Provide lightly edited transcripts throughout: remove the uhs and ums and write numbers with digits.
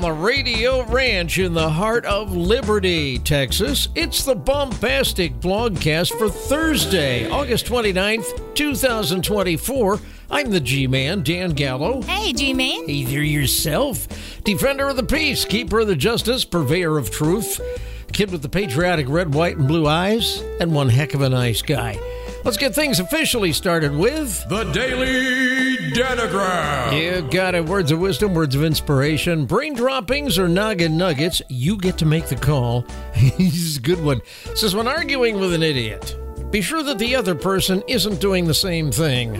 the Radio Ranch in the heart of Liberty, Texas. It's the Bombastic Blogcast for Thursday, August 29th, 2024. I'm the G-Man, Dan Gallo. Hey, G-Man. Hey there yourself. Defender of the peace, keeper of the justice, purveyor of truth, kid with the patriotic red, white, and blue eyes, and one heck of a nice guy. Let's get things officially started with the Daily Danagram. You got it. Words of wisdom, words of inspiration, brain droppings, or noggin nuggets. You get to make the call. This is a good one. It says, when arguing with an idiot, be sure that the other person isn't doing the same thing.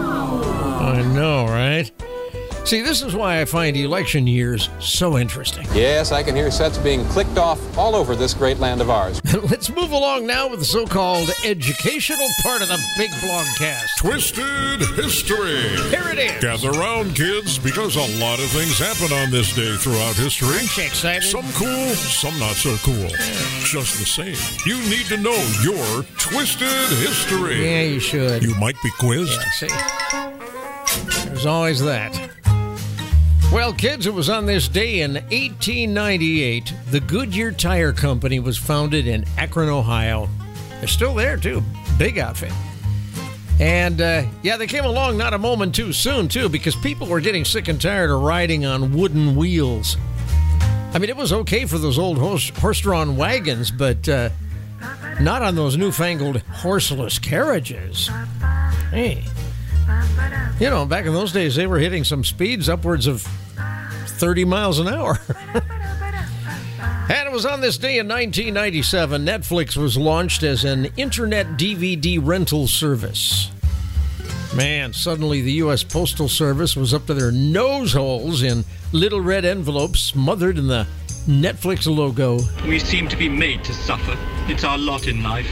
I know, right? See, this is why I find election years so interesting. Yes, I can hear sets being clicked off all over this great land of ours. Let's move along now with the so-called educational part of the big blogcast. Twisted History. Here it is. Gather round, kids, because a lot of things happen on this day throughout history. Aren't you excited? Some cool, some not so cool. Just the same, you need to know your Twisted History. Yeah, you should. You might be quizzed. Yeah, see? There's always that. Well, kids, it was on this day in 1898, the Goodyear Tire Company was founded in Akron, Ohio. They're still there, too. Big outfit. And, they came along not a moment too soon, too, because people were getting sick and tired of riding on wooden wheels. I mean, it was okay for those old horse-drawn wagons, but not on those newfangled horseless carriages. Hey. You know, back in those days, they were hitting some speeds upwards of 30 miles an hour. And it was on this day in 1997, Netflix was launched as an internet DVD rental service. Man, suddenly the U.S. Postal Service was up to their nose holes in little red envelopes smothered in the Netflix logo. We seem to be made to suffer. It's our lot in life.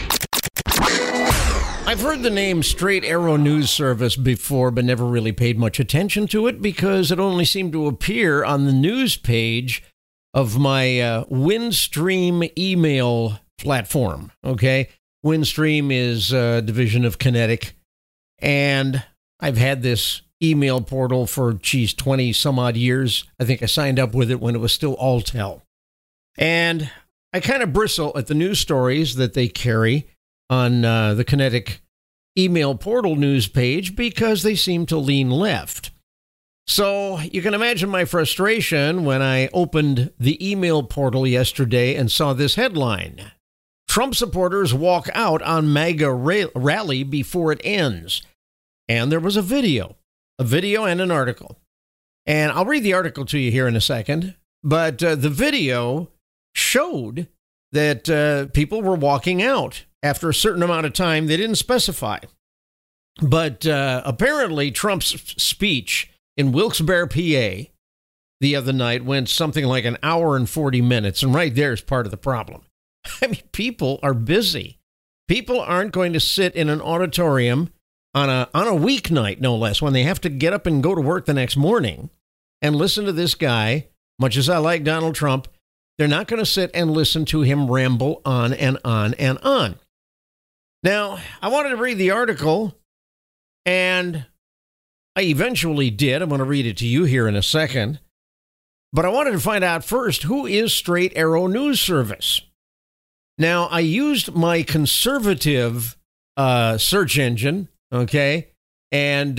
I've heard the name Straight Arrow News Service before, but never really paid much attention to it because it only seemed to appear on the news page of my Windstream email platform, okay? Windstream is a division of Kinetic, and I've had this email portal for, 20-some-odd years. I think I signed up with it when it was still Alltel. And I kind of bristle at the news stories that they carry on the Kinetic email portal news page because they seem to lean left. So you can imagine my frustration when I opened the email portal yesterday and saw this headline. Trump supporters walk out on MAGA rally before it ends. And there was a video and an article. And I'll read the article to you here in a second. But the video showed that people were walking out after a certain amount of time. They didn't specify. But apparently Trump's speech in Wilkes-Barre, PA, the other night went something like an hour and 40 minutes. And right there is part of the problem. I mean, people are busy. People aren't going to sit in an auditorium on a weeknight, no less, when they have to get up and go to work the next morning and listen to this guy. Much as I like Donald Trump, they're not going to sit and listen to him ramble on and on and on. Now, I wanted to read the article, and I eventually did. I'm going to read it to you here in a second. But I wanted to find out first, who is Straight Arrow News Service? Now, I used my conservative search engine, okay? And,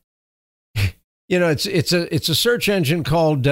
it's a search engine called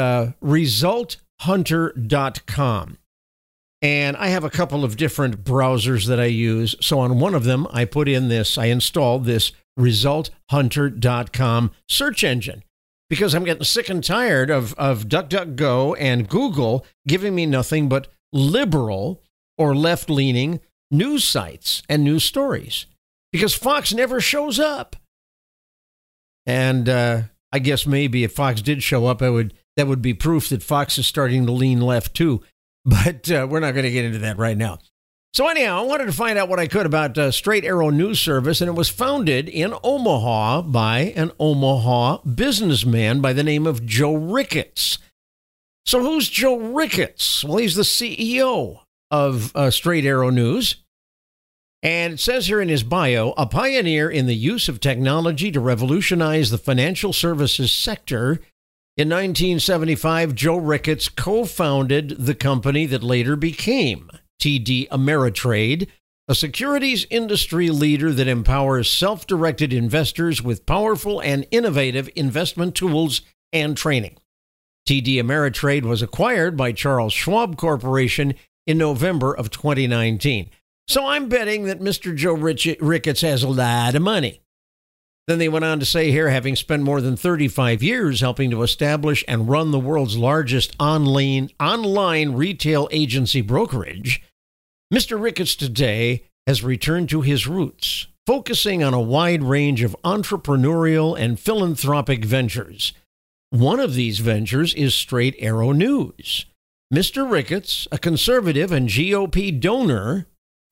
ResultHunter.com. And I have a couple of different browsers that I use. So on one of them, I installed this ResultHunter.com search engine because I'm getting sick and tired of DuckDuckGo and Google giving me nothing but liberal or left-leaning news sites and news stories because Fox never shows up. And I guess maybe if Fox did show up, that would be proof that Fox is starting to lean left too. But we're not going to get into that right now. So anyhow, I wanted to find out what I could about Straight Arrow News Service, and it was founded in Omaha by an Omaha businessman by the name of Joe Ricketts. So who's Joe Ricketts? Well, he's the CEO of Straight Arrow News. And it says here in his bio, a pioneer in the use of technology to revolutionize the financial services sector, In 1975, Joe Ricketts co-founded the company that later became TD Ameritrade, a securities industry leader that empowers self-directed investors with powerful and innovative investment tools and training. TD Ameritrade was acquired by Charles Schwab Corporation in November of 2019. So I'm betting that Mr. Joe Ricketts has a lot of money. Then they went on to say here, having spent more than 35 years helping to establish and run the world's largest online retail agency brokerage, Mr. Ricketts today has returned to his roots, focusing on a wide range of entrepreneurial and philanthropic ventures. One of these ventures is Straight Arrow News. Mr. Ricketts, a conservative and GOP donor,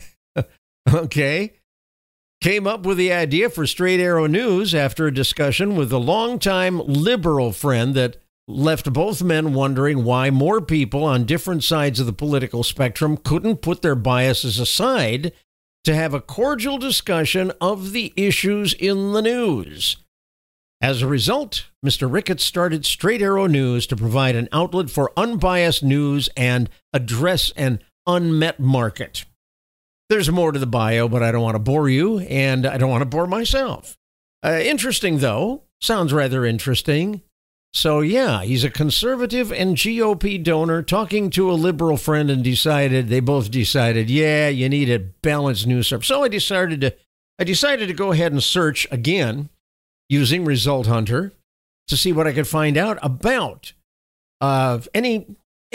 came up with the idea for Straight Arrow News after a discussion with a longtime liberal friend that left both men wondering why more people on different sides of the political spectrum couldn't put their biases aside to have a cordial discussion of the issues in the news. As a result, Mr. Ricketts started Straight Arrow News to provide an outlet for unbiased news and address an unmet market. There's more to the bio, but I don't want to bore you, and I don't want to bore myself. Interesting, though. Sounds rather interesting. So, yeah, he's a conservative and GOP donor talking to a liberal friend and they both decided, yeah, you need a balanced news service. So I decided to go ahead and search again using Result Hunter to see what I could find out about any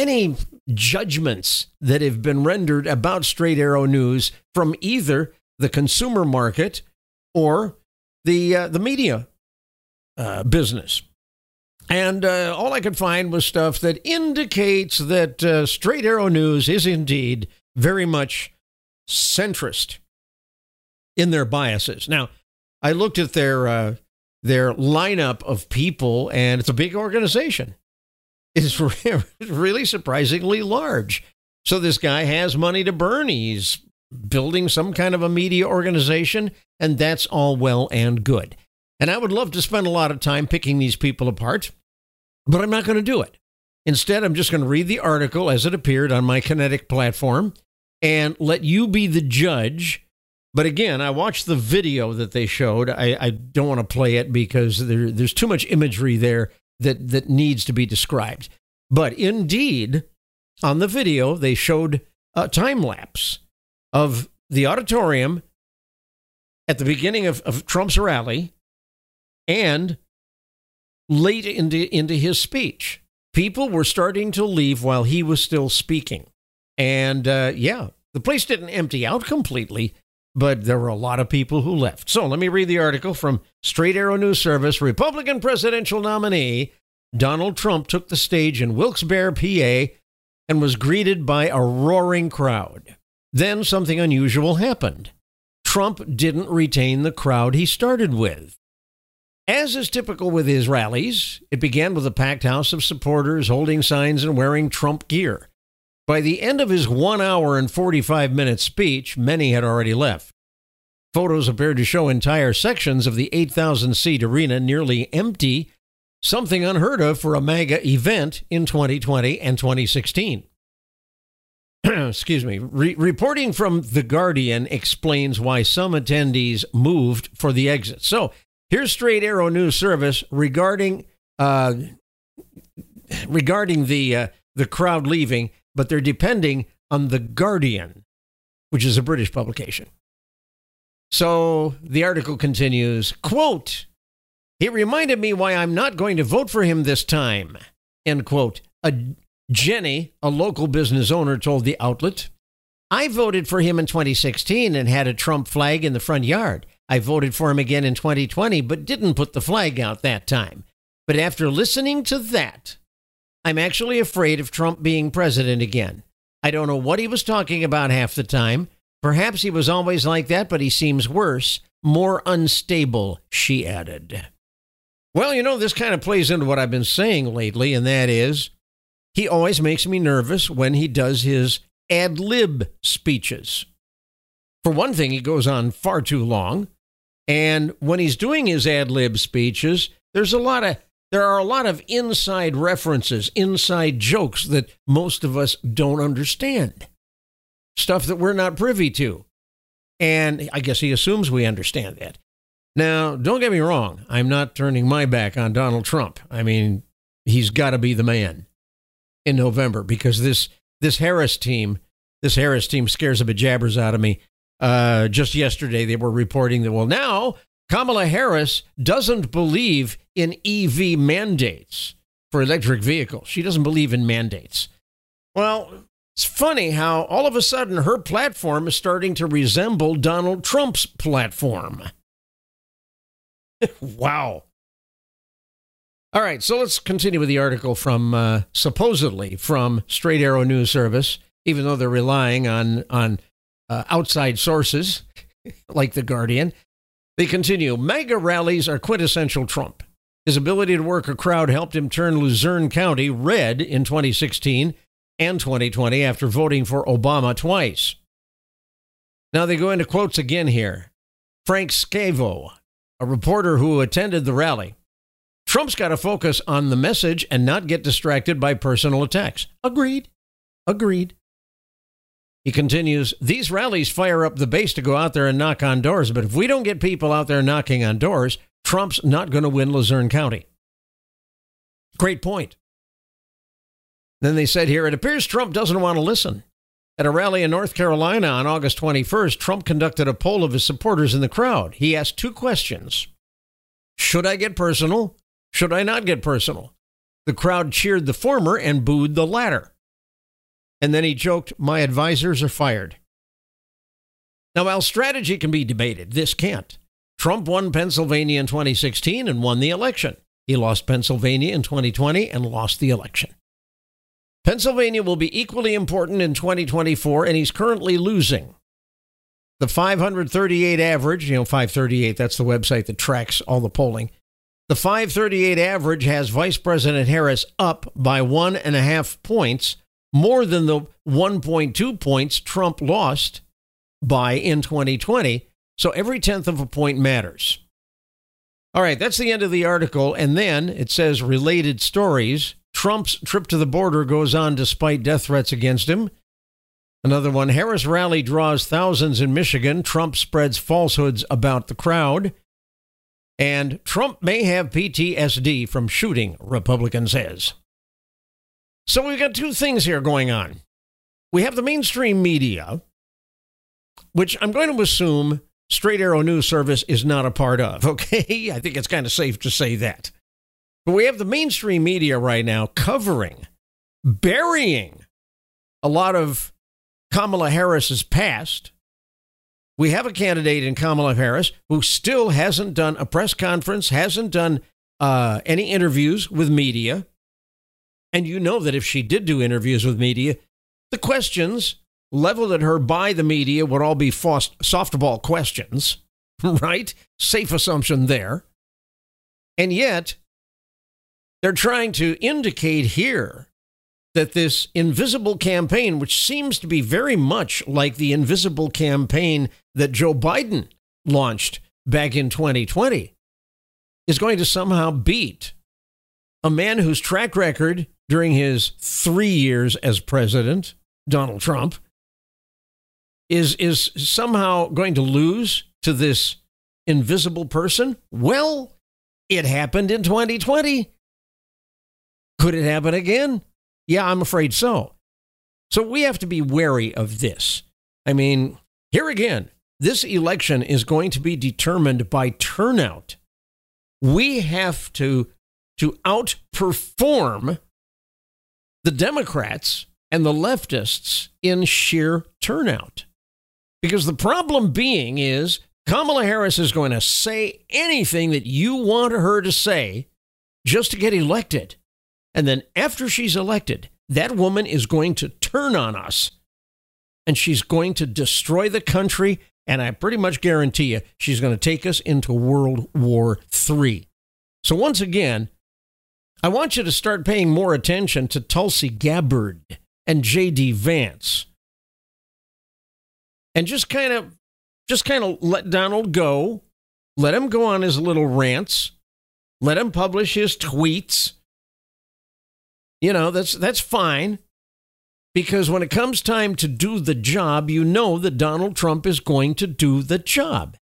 judgments that have been rendered about Straight Arrow News from either the consumer market or the media business. And all I could find was stuff that indicates that Straight Arrow News is indeed very much centrist in their biases. Now, I looked at their lineup of people, and it's a big organization. It's really surprisingly large. So this guy has money to burn. He's building some kind of a media organization, and that's all well and good. And I would love to spend a lot of time picking these people apart, but I'm not going to do it. Instead, I'm just going to read the article as it appeared on my Kinetic platform and let you be the judge. But again, I watched the video that they showed. I don't want to play it because there's too much imagery there that needs to be described. But indeed, on the video, they showed a time lapse of the auditorium at the beginning of Trump's rally and late into his speech. People were starting to leave while he was still speaking. And the place didn't empty out completely, but there were a lot of people who left. So let me read the article from Straight Arrow News Service. Republican presidential nominee Donald Trump took the stage in Wilkes-Barre, PA, and was greeted by a roaring crowd. Then something unusual happened. Trump didn't retain the crowd he started with. As is typical with his rallies, it began with a packed house of supporters holding signs and wearing Trump gear. By the end of his 1 hour and 45-minute speech, many had already left. Photos appeared to show entire sections of the 8,000-seat arena nearly empty, something unheard of for a MAGA event in 2020 and 2016. Excuse me. Reporting from The Guardian explains why some attendees moved for the exit. So here's Straight Arrow News Service regarding the crowd leaving, but they're depending on The Guardian, which is a British publication. So the article continues, quote, "He reminded me why I'm not going to vote for him this time," end quote. Jenny, a local business owner, told the outlet, "I voted for him in 2016 and had a Trump flag in the front yard. I voted for him again in 2020, but didn't put the flag out that time. But after listening to that, I'm actually afraid of Trump being president again. I don't know what he was talking about half the time. Perhaps he was always like that, but he seems worse, more unstable," she added. Well, this kind of plays into what I've been saying lately, and that is, he always makes me nervous when he does his ad lib speeches. For one thing, he goes on far too long. And when he's doing his ad lib speeches, there's a lot of there are a lot of inside references, inside jokes that most of us don't understand. Stuff that we're not privy to. And I guess he assumes we understand that. Now, don't get me wrong. I'm not turning my back on Donald Trump. I mean, he's got to be the man in November because this Harris team scares the bejabbers out of me. Just yesterday, they were reporting that, well, now Kamala Harris doesn't believe in EV mandates for electric vehicles. She doesn't believe in mandates. Well, it's funny how all of a sudden her platform is starting to resemble Donald Trump's platform. Wow. All right, so let's continue with the article from supposedly from Straight Arrow News Service, even though they're relying on outside sources like The Guardian. They continue. MAGA rallies are quintessential Trump. His ability to work a crowd helped him turn Luzerne County red in 2016 and 2020 after voting for Obama twice. Now they go into quotes again here. Frank Scavo, a reporter who attended the rally. Trump's got to focus on the message and not get distracted by personal attacks. Agreed. He continues, these rallies fire up the base to go out there and knock on doors, but if we don't get people out there knocking on doors, Trump's not going to win Luzerne County. Great point. Then they said here, it appears Trump doesn't want to listen. At a rally in North Carolina on August 21st, Trump conducted a poll of his supporters in the crowd. He asked two questions. Should I get personal? Should I not get personal? The crowd cheered the former and booed the latter. And then he joked, my advisors are fired. Now, while strategy can be debated, this can't. Trump won Pennsylvania in 2016 and won the election. He lost Pennsylvania in 2020 and lost the election. Pennsylvania will be equally important in 2024, and he's currently losing. The 538 average, 538, that's the website that tracks all the polling. The 538 average has Vice President Harris up by 1.5 points, more than the 1.2 points Trump lost by in 2020. So every 10th of a point matters. All right, that's the end of the article. And then it says related stories. Trump's trip to the border goes on despite death threats against him. Another one, Harris rally draws thousands in Michigan. Trump spreads falsehoods about the crowd. And Trump may have PTSD from shooting, Republican says. So we've got two things here going on. We have the mainstream media, which I'm going to assume Straight Arrow News Service is not a part of, okay? I think it's kind of safe to say that. But we have the mainstream media right now covering, burying a lot of Kamala Harris's past. We have a candidate in Kamala Harris who still hasn't done a press conference, hasn't done any interviews with media. And you know that if she did do interviews with media, the questions leveled at her by the media would all be softball questions, right? Safe assumption there. And yet, they're trying to indicate here that this invisible campaign, which seems to be very much like the invisible campaign that Joe Biden launched back in 2020, is going to somehow beat a man whose track record during his 3 years as president, Donald Trump, is somehow going to lose to this invisible person. Well, it happened in 2020. Could it happen again? Yeah, I'm afraid so. So we have to be wary of this. I mean, here again, this election is going to be determined by turnout. We have to outperform the Democrats and the leftists in sheer turnout. Because the problem being is Kamala Harris is going to say anything that you want her to say just to get elected. And then after she's elected, that woman is going to turn on us. And she's going to destroy the country. And I pretty much guarantee you, she's going to take us into World War III. So once again, I want you to start paying more attention to Tulsi Gabbard and J.D. Vance. And just kind of let Donald go. Let him go on his little rants. Let him publish his tweets. You know, that's fine. Because when it comes time to do the job, you know that Donald Trump is going to do the job.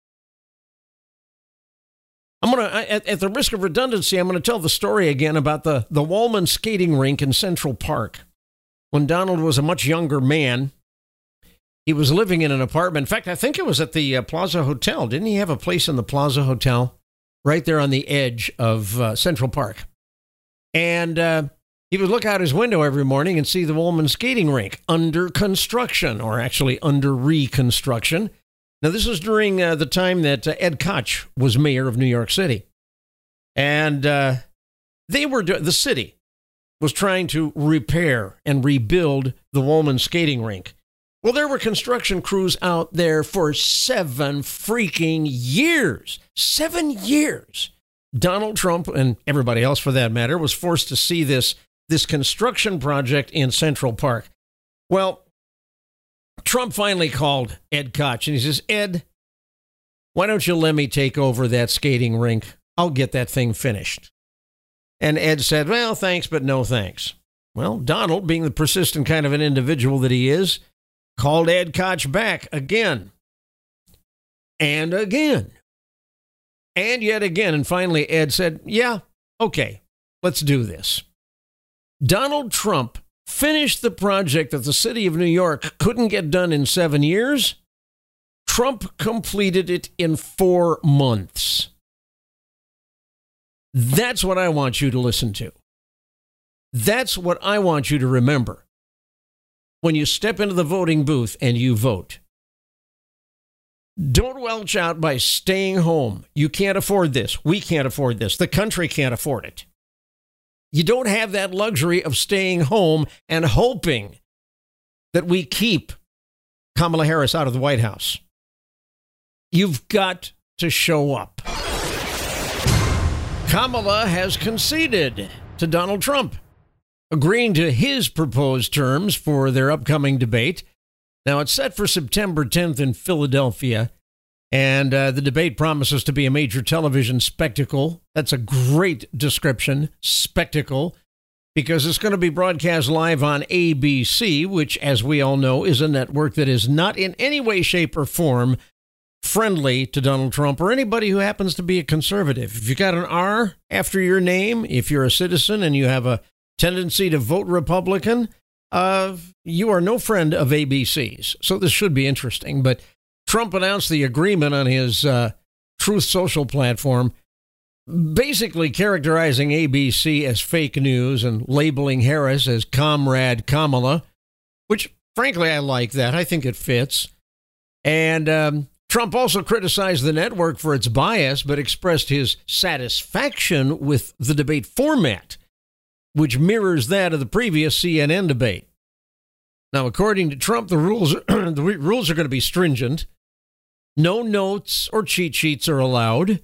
At the risk of redundancy, I'm going to tell the story again about the Wollman skating rink in Central Park. When Donald was a much younger man, he was living in an apartment. In fact, I think it was at the Plaza Hotel. Didn't he have a place in the Plaza Hotel right there on the edge of Central Park? And he would look out his window every morning and see the Wollman skating rink under construction, or actually under reconstruction. Now, this was during the time that Ed Koch was mayor of New York City. And the city was trying to repair and rebuild the Wollman skating rink. Well, there were construction crews out there for 7 freaking years. 7 years. Donald Trump, and everybody else for that matter, was forced to see this construction project in Central Park. Well, Trump finally called Ed Koch, and he says, Ed, why don't you let me take over that skating rink? I'll get that thing finished. And Ed said, well, thanks, but no thanks. Well, Donald, being the persistent kind of an individual that he is, called Ed Koch back again and again and yet again. And finally, Ed said, yeah, okay, let's do this. Donald Trump finished the project that the city of New York couldn't get done in 7 years. Trump completed it in 4 months. That's what I want you to listen to. That's what I want you to remember when you step into the voting booth and you vote. Don't welch out by staying home. You can't afford this. We can't afford this. The country can't afford it. You don't have that luxury of staying home and hoping that we keep Kamala Harris out of the White House. You've got to show up. Kamala has conceded to Donald Trump, agreeing to his proposed terms for their upcoming debate. Now, it's set for September 10th in Philadelphia, and the debate promises to be a major television spectacle. That's a great description, spectacle, because it's going to be broadcast live on ABC, which, as we all know, is a network that is not in any way, shape, or form friendly to Donald Trump or anybody who happens to be a conservative. If you got an R after your name, if you're a citizen and you have a tendency to vote Republican, you are no friend of ABC's. So this should be interesting. But Trump announced the agreement on his Truth Social platform, basically characterizing ABC as fake news and labeling Harris as Comrade Kamala, which, frankly, I like that. I think it fits. And Trump also criticized the network for its bias, but expressed his satisfaction with the debate format, which mirrors that of the previous CNN debate. Now, according to Trump, the rules are going to be stringent. No notes or cheat sheets are allowed,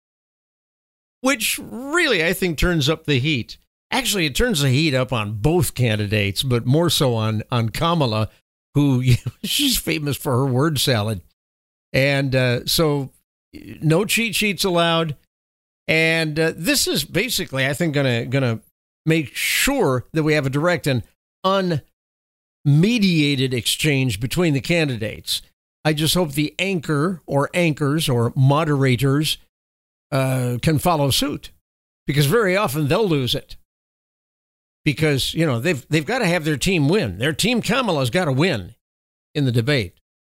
which really, I think, turns up the heat. Actually, it turns the heat up on both candidates, but more so on Kamala, who she's famous for her word salad. And so no cheat sheets allowed. And this is basically, I think, going to make sure that we have a direct and unmediated exchange between the candidates. I just hope the anchor or anchors or moderators can follow suit, because very often they'll lose it. Because, you know, they've got to have their team win. Their team Kamala's got to win in the debate.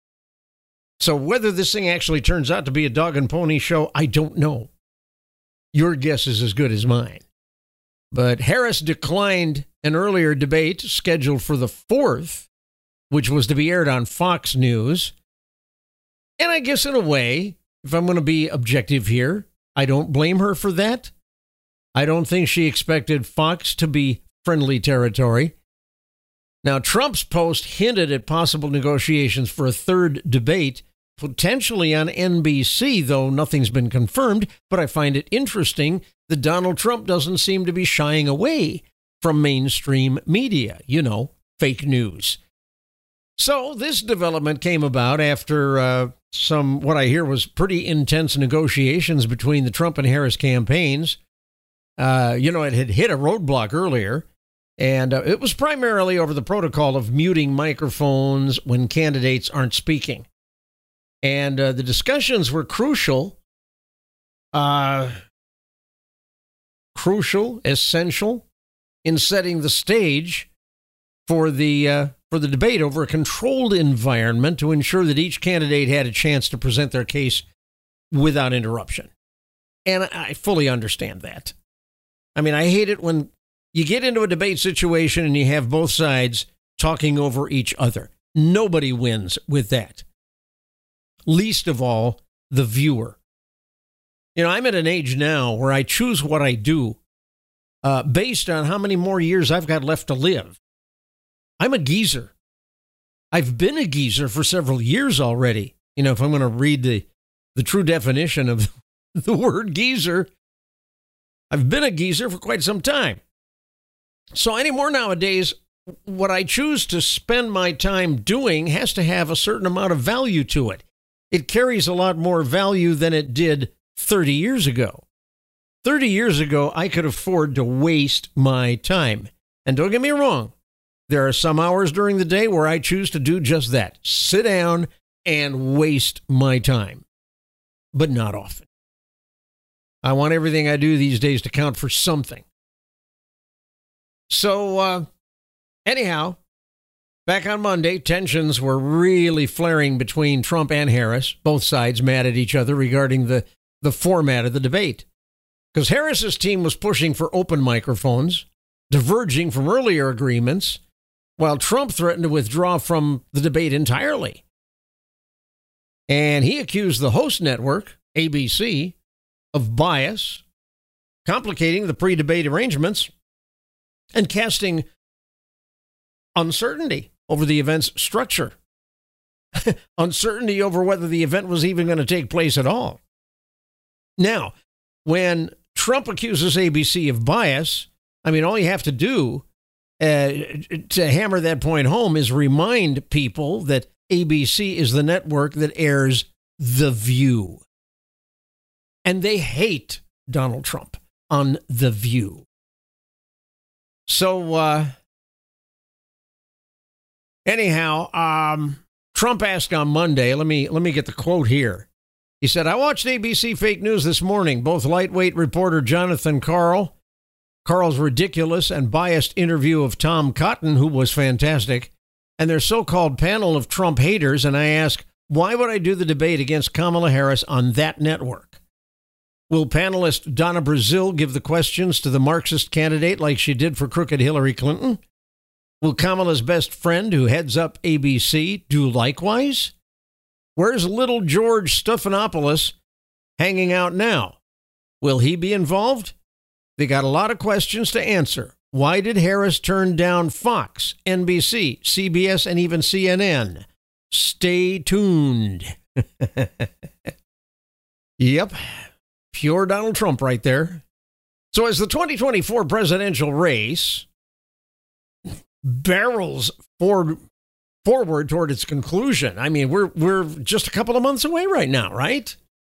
So whether this thing actually turns out to be a dog and pony show, I don't know. Your guess is as good as mine. But Harris declined an earlier debate scheduled for the 4th, which was to be aired on Fox News. And I guess in a way, if I'm going to be objective here, I don't blame her for that. I don't think she expected Fox to be friendly territory. Now, Trump's post hinted at possible negotiations for a third debate, potentially on NBC, though nothing's been confirmed. But I find it interesting that Donald Trump doesn't seem to be shying away from mainstream media, fake news. So this development came about after what I hear was pretty intense negotiations between the Trump and Harris campaigns. It had hit a roadblock earlier, and it was primarily over the protocol of muting microphones when candidates aren't speaking. And the discussions were crucial, essential in setting the stage for the debate over a controlled environment to ensure that each candidate had a chance to present their case without interruption. And I fully understand that. I mean, I hate it when you get into a debate situation and you have both sides talking over each other. Nobody wins with that. Least of all, the viewer. I'm at an age now where I choose what I do based on how many more years I've got left to live. I'm a geezer. I've been a geezer for several years already. If I'm going to read the true definition of the word geezer, I've been a geezer for quite some time. So anymore nowadays, what I choose to spend my time doing has to have a certain amount of value to it. It carries a lot more value than it did 30 years ago. 30 years ago, I could afford to waste my time. And don't get me wrong, there are some hours during the day where I choose to do just that. Sit down and waste my time. But not often. I want everything I do these days to count for something. So, anyhow, back on Monday, tensions were really flaring between Trump and Harris, both sides mad at each other regarding the format of the debate. Because Harris's team was pushing for open microphones, diverging from earlier agreements, while Trump threatened to withdraw from the debate entirely. And he accused the host network, ABC, of bias, complicating the pre-debate arrangements, and casting uncertainty over the event's structure. Uncertainty over whether the event was even going to take place at all. Now, when Trump accuses ABC of bias, all you have to do to hammer that point home is remind people that ABC is the network that airs The View. And they hate Donald Trump on The View. So, anyhow, Trump asked on Monday, let me get the quote here. He said, I watched ABC Fake News this morning. Both lightweight reporter Jonathan Karl's ridiculous and biased interview of Tom Cotton, who was fantastic, and their so-called panel of Trump haters, and I ask, why would I do the debate against Kamala Harris on that network? Will panelist Donna Brazile give the questions to the Marxist candidate like she did for crooked Hillary Clinton? Will Kamala's best friend, who heads up ABC, do likewise? Where's little George Stephanopoulos hanging out now? Will he be involved? They got a lot of questions to answer. Why did Harris turn down Fox, NBC, CBS, and even CNN? Stay tuned. Yep. Pure Donald Trump right there. So as the 2024 presidential race barrels forward toward its conclusion, we're just a couple of months away right now, right?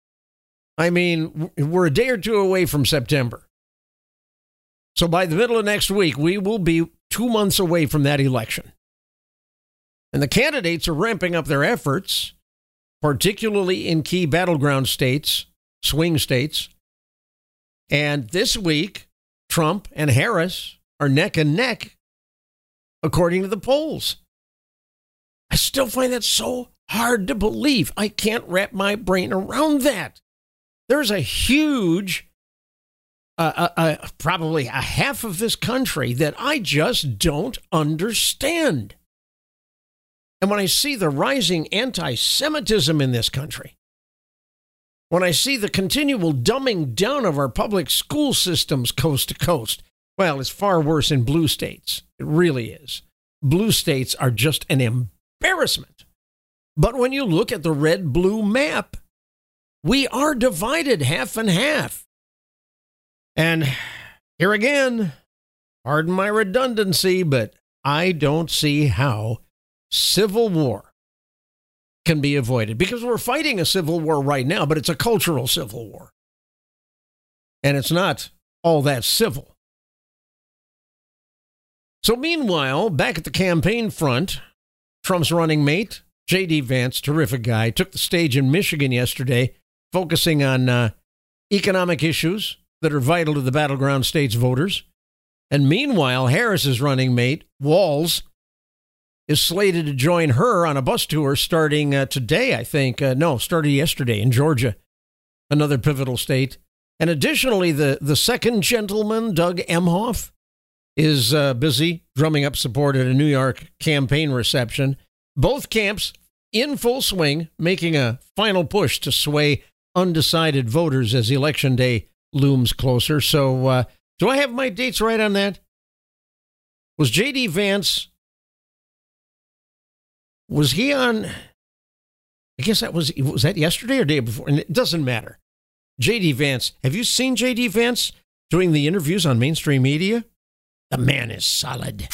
We're a day or two away from September. So by the middle of next week, we will be 2 months away from that election. And the candidates are ramping up their efforts, particularly in key battleground states, swing states. And this week, Trump and Harris are neck and neck, according to the polls. I still find that so hard to believe. I can't wrap my brain around that. There's a huge, probably a half of this country that I just don't understand. And when I see the rising anti-Semitism in this country, when I see the continual dumbing down of our public school systems coast to coast, well, it's far worse in blue states. It really is. Blue states are just an embarrassment. But when you look at the red-blue map, we are divided half and half. And here again, pardon my redundancy, but I don't see how civil war can be avoided, because we're fighting a civil war right now, but it's a cultural civil war. And it's not all that civil. So meanwhile, back at the campaign front, Trump's running mate, J.D. Vance, terrific guy, took the stage in Michigan yesterday, focusing on economic issues that are vital to the battleground states' voters. And meanwhile, Harris's running mate, Walz, is slated to join her on a bus tour starting today, I think. Started yesterday in Georgia, another pivotal state. And additionally, the second gentleman, Doug Emhoff, is busy drumming up support at a New York campaign reception. Both camps in full swing, making a final push to sway undecided voters as Election Day looms closer. So do I have my dates right on that? Was J.D. Vance, was he on, I guess was that yesterday or day before? And it doesn't matter. J.D. Vance, have you seen J.D. Vance doing the interviews on mainstream media? The man is solid.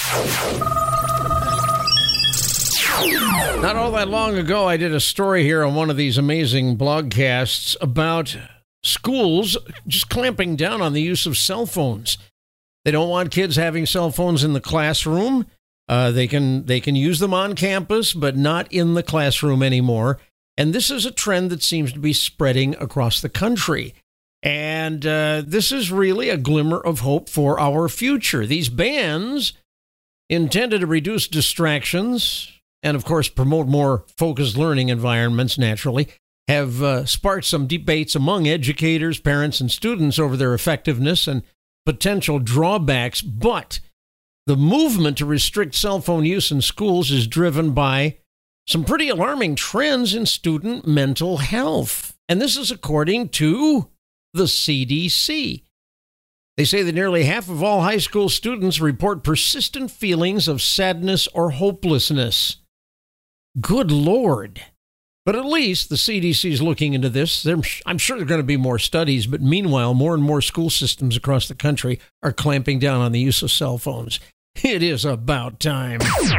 Not all that long ago, I did a story here on one of these amazing blogcasts about schools just clamping down on the use of cell phones. They don't want kids having cell phones in the classroom. They can use them on campus, but not in the classroom anymore. And this is a trend that seems to be spreading across the country. And this is really a glimmer of hope for our future. These bans, intended to reduce distractions and, of course, promote more focused learning environments, naturally, have sparked some debates among educators, parents, and students over their effectiveness and potential drawbacks. But the movement to restrict cell phone use in schools is driven by some pretty alarming trends in student mental health. And this is according to the CDC. They say that nearly half of all high school students report persistent feelings of sadness or hopelessness. Good Lord. But at least the CDC is looking into this. I'm sure there are going to be more studies, but meanwhile, more and more school systems across the country are clamping down on the use of cell phones. It is about time.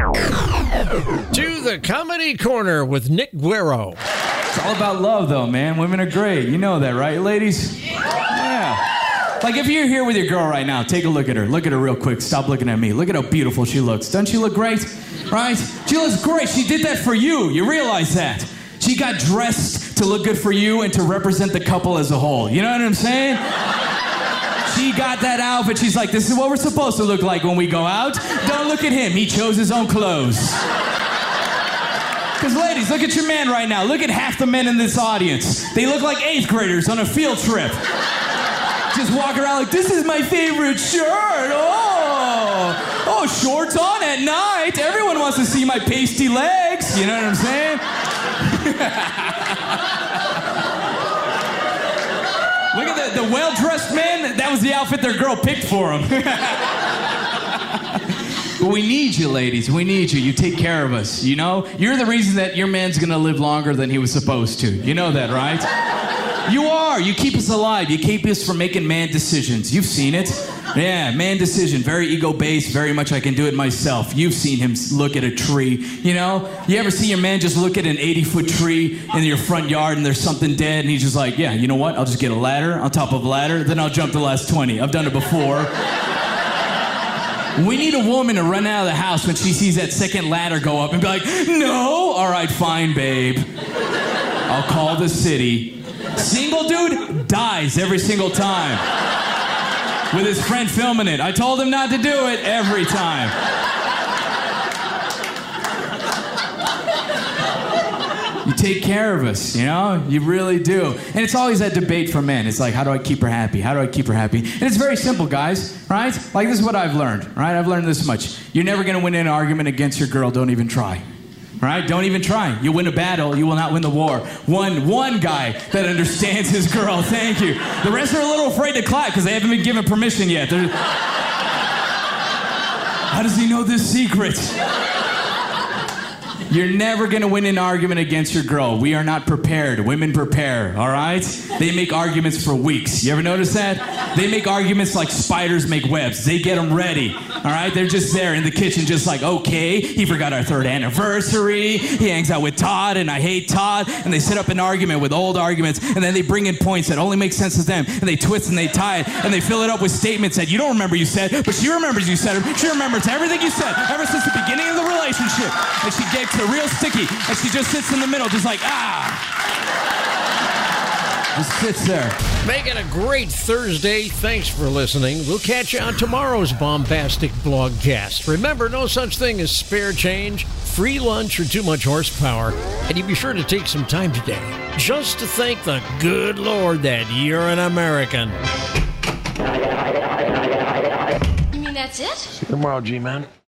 To the Comedy Corner with Nick Guerro. It's all about love, though, man. Women are great. You know that, right, ladies? Yeah. Like, if you're here with your girl right now, take a look at her. Look at her real quick. Stop looking at me. Look at how beautiful she looks. Doesn't she look great? Right? She looks great. She did that for you. You realize that. She got dressed to look good for you and to represent the couple as a whole. You know what I'm saying? She got that outfit. She's like, this is what we're supposed to look like when we go out. Don't look at him. He chose his own clothes. Because, ladies, look at your man right now. Look at half the men in this audience. They look like 8th graders on a field trip. Just walk around like, this is my favorite shirt. Oh, shorts on at night. Everyone wants to see my pasty legs. You know what I'm saying? Look at the well-dressed men. That was the outfit their girl picked for them. But we need you, ladies. We need you. You take care of us, you know? You're the reason that your man's going to live longer than he was supposed to. You know that, right? You are. You keep us alive. You keep us from making man decisions. You've seen it. Yeah, man decision. Very ego-based. Very much I can do it myself. You've seen him look at a tree. You know? You ever see your man just look at an 80-foot tree in your front yard and there's something dead and he's just like, yeah, you know what? I'll just get a ladder on top of a ladder. Then I'll jump the last 20. I've done it before. We need a woman to run out of the house when she sees that second ladder go up and be like, no? All right, fine, babe. I'll call the city. Single dude dies every single time. With his friend filming it. I told him not to do it every time. You take care of us, you know? You really do. And it's always that debate for men. It's like, how do I keep her happy? How do I keep her happy? And it's very simple, guys, right? Like, this is what I've learned, right? I've learned this much. You're never going to win an argument against your girl. Don't even try. Right? Don't even try. You win a battle, you will not win the war. One guy that understands his girl. Thank you. The rest are a little afraid to clap because they haven't been given permission yet. How does he know this secret? You're never going to win an argument against your girl. We are not prepared. Women prepare, all right? They make arguments for weeks. You ever notice that? They make arguments like spiders make webs. They get them ready, all right? They're just there in the kitchen just like, okay, he forgot our 3rd anniversary. He hangs out with Todd, and I hate Todd. And they set up an argument with old arguments, and then they bring in points that only make sense to them, and they twist and they tie it, and they fill it up with statements that you don't remember you said, but she remembers you said them. She remembers everything you said ever since the beginning of the relationship. And she gets real sticky, and she just sits in the middle, just like, just sits there. Make it a great Thursday. Thanks for listening. We'll catch you on tomorrow's bombastic blogcast. Remember, no such thing as spare change, free lunch, or too much horsepower. And you be sure to take some time today just to thank the good Lord that you're an American. You mean that's it? See you tomorrow, G-Man.